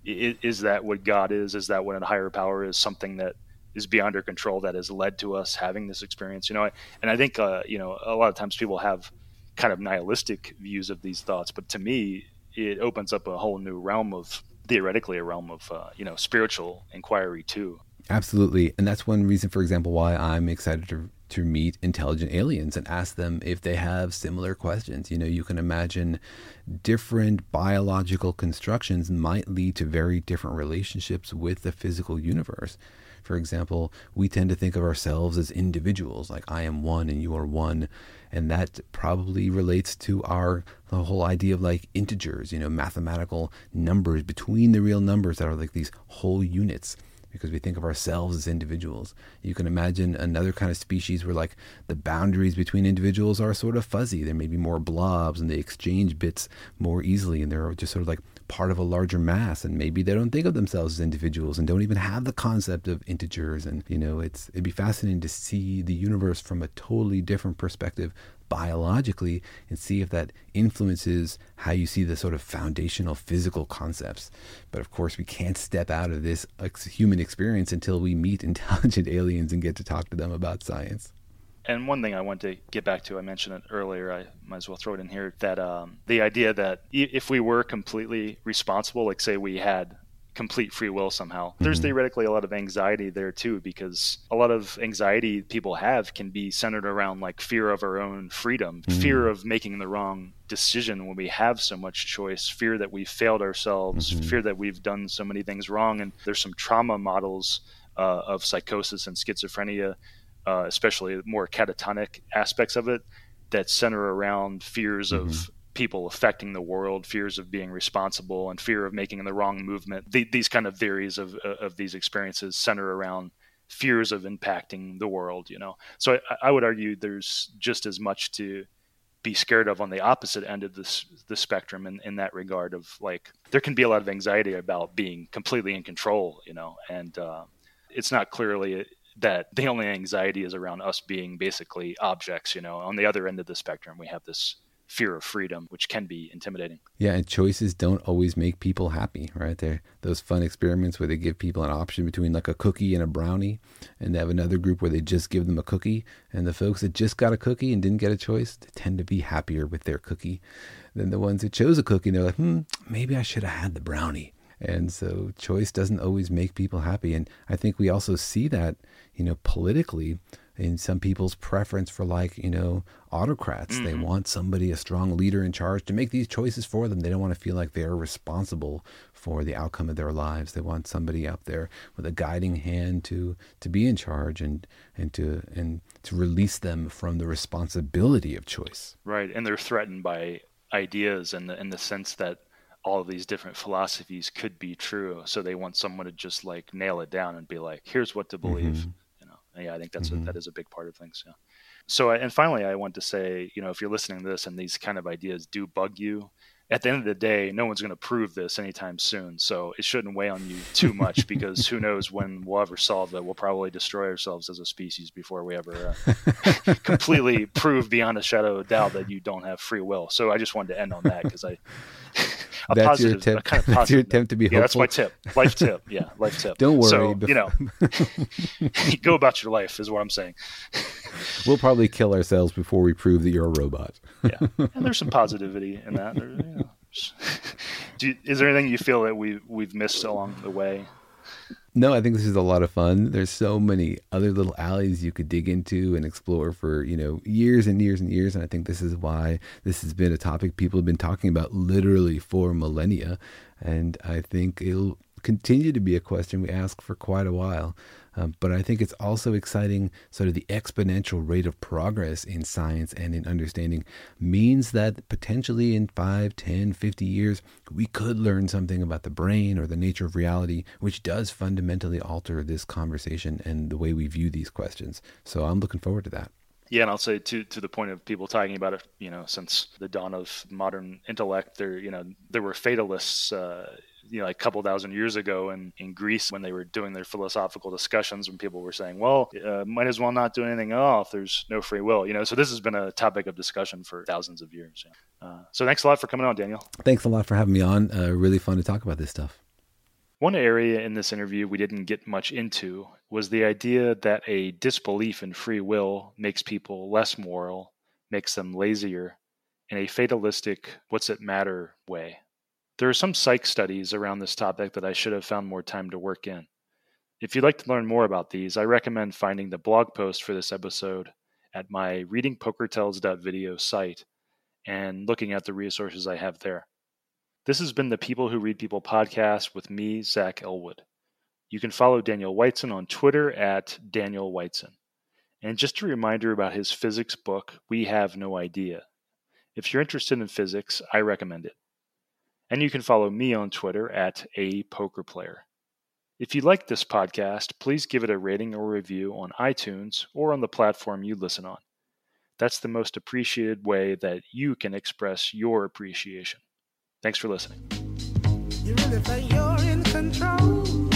is, is that what God is? Is that what a higher power is? Something that is beyond our control that has led to us having this experience, you know? And I think, uh, you know, a lot of times people have kind of nihilistic views of these thoughts, but to me, it opens up a whole new realm of, theoretically, a realm of, uh, you know, spiritual inquiry too. Absolutely. And that's one reason, for example, why I'm excited to to meet intelligent aliens and ask them if they have similar questions. You know, you can imagine different biological constructions might lead to very different relationships with the physical universe. For example, we tend to think of ourselves as individuals, like I am one and you are one. And that probably relates to our the whole idea of like integers, you know, mathematical numbers between the real numbers that are like these whole units, because we think of ourselves as individuals. You can imagine another kind of species where like the boundaries between individuals are sort of fuzzy. There may be more blobs and they exchange bits more easily, and they're just sort of like part of a larger mass, and maybe they don't think of themselves as individuals and don't even have the concept of integers. And, you know, it's it'd be fascinating to see the universe from a totally different perspective biologically and see if that influences how you see the sort of foundational physical concepts. But of course, we can't step out of this human experience until we meet intelligent aliens and get to talk to them about science. And one thing I want to get back to, I mentioned it earlier, I might as well throw it in here, that um, the idea that if we were completely responsible, like say we had complete free will somehow, mm-hmm. there's theoretically a lot of anxiety there too, because a lot of anxiety people have can be centered around like fear of our own freedom, mm-hmm. fear of making the wrong decision when we have so much choice, fear that we've failed ourselves, mm-hmm. fear that we've done so many things wrong. And there's some trauma models uh, of psychosis and schizophrenia, uh, especially more catatonic aspects of it, that center around fears mm-hmm. of people affecting the world, fears of being responsible, and fear of making the wrong movement. The, these kind of theories of of these experiences center around fears of impacting the world, you know. So I, I would argue there's just as much to be scared of on the opposite end of this the spectrum in, in that regard of like, there can be a lot of anxiety about being completely in control, you know, and uh, it's not clearly that the only anxiety is around us being basically objects, you know. On the other end of the spectrum, we have this fear of freedom, which can be intimidating. Yeah, and choices don't always make people happy, right? They're those fun experiments where they give people an option between like a cookie and a brownie, and they have another group where they just give them a cookie, and the folks that just got a cookie and didn't get a choice, they tend to be happier with their cookie than the ones who chose a cookie, and they're like, hmm, maybe I should have had the brownie. And so choice doesn't always make people happy. And I think we also see that, you know, politically, in some people's preference for like, you know, autocrats. Mm-hmm. They want somebody, a strong leader in charge to make these choices for them. They don't want to feel like they're responsible for the outcome of their lives. They want somebody out there with a guiding hand to to be in charge and and to and to release them from the responsibility of choice. Right. And they're threatened by ideas in the in the sense that all of these different philosophies could be true. So they want someone to just like nail it down and be like, here's what to believe. Mm-hmm. Yeah, I think that's mm-hmm. a, that is a big part of things. Yeah. So, and finally, I want to say, you know, if you're listening to this and these kind of ideas do bug you, at the end of the day, no one's going to prove this anytime soon. So it shouldn't weigh on you too much, because who knows when we'll ever solve it. We'll probably destroy ourselves as a species before we ever uh, completely prove beyond a shadow of doubt that you don't have free will. So I just wanted to end on that because I. A that's positive, your attempt. A kind of that's your attempt to be hopeful. Yeah, that's my tip. Life tip. Yeah, life tip. Don't worry. So, before... you know, go about your life is what I'm saying. We'll probably kill ourselves before we prove that you're a robot. Yeah, and there's some positivity in that. There, you know, do you, is there anything you feel that we we've missed along the way? No, I think this is a lot of fun. There's so many other little alleys you could dig into and explore for, you know, years and years and years. And I think this is why this has been a topic people have been talking about literally for millennia. And I think it'll continue to be a question we ask for quite a while. Um, but I think it's also exciting, sort of the exponential rate of progress in science and in understanding means that potentially in five, ten, fifty years, we could learn something about the brain or the nature of reality, which does fundamentally alter this conversation and the way we view these questions. So I'm looking forward to that. Yeah, and I'll say to to the point of people talking about it, you know, since the dawn of modern intellect, there, you know, there were fatalists, uh, you know, like a couple thousand years ago in, in Greece when they were doing their philosophical discussions, when people were saying, well, uh, might as well not do anything at all if there's no free will, you know. So this has been a topic of discussion for thousands of years. Yeah. Uh, so thanks a lot for coming on, Daniel. Thanks a lot for having me on. Uh, really fun to talk about this stuff. One area in this interview we didn't get much into was the idea that a disbelief in free will makes people less moral, makes them lazier, in a fatalistic, what's it matter way. There are some psych studies around this topic that I should have found more time to work in. If you'd like to learn more about these, I recommend finding the blog post for this episode at my reading poker tells dot video site and looking at the resources I have there. This has been the People Who Read People podcast with me, Zach Elwood. You can follow Daniel Whiteson on Twitter at Daniel Whiteson. And just a reminder about his physics book, We Have No Idea. If you're interested in physics, I recommend it. And you can follow me on Twitter at A Poker Player. If you like this podcast, please give it a rating or review on iTunes or on the platform you listen on. That's the most appreciated way that you can express your appreciation. Thanks for listening. You really think you're in control?